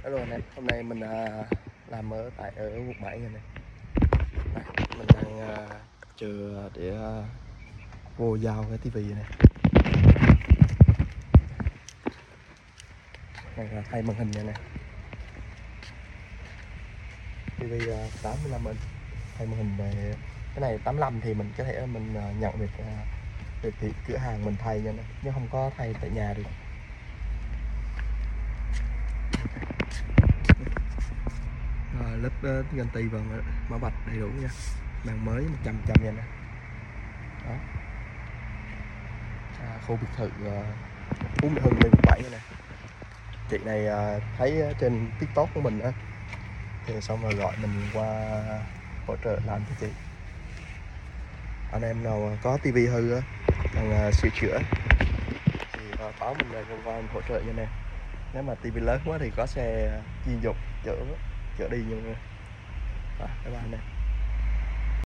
Hello anh em, hôm nay mình làm ở quận 7 này. Đây, mình đang chờ để vô giao cái tivi này. Này là thay màn hình này nè. Tivi 85 inch, thay màn hình về cái này 85 thì mình có thể mình nhận được thì cửa hàng mình thay nha, nhưng không có thay tại nhà được. Lớp ganti và mã bạch đầy đủ nha, màn mới 100% nha nè. Đó, khu biệt thự Phú Mỹ Hưng quận 7 nè. Chị này thấy trên TikTok của mình á, thì xong rồi gọi mình qua hỗ trợ làm cho chị. Anh em nào có tivi hư á, cần sửa chữa thì báo mình ra qua mình hỗ trợ cho nè. Nếu mà tivi lớn quá thì có xe chuyên dụng chở đi nhưng các bạn này.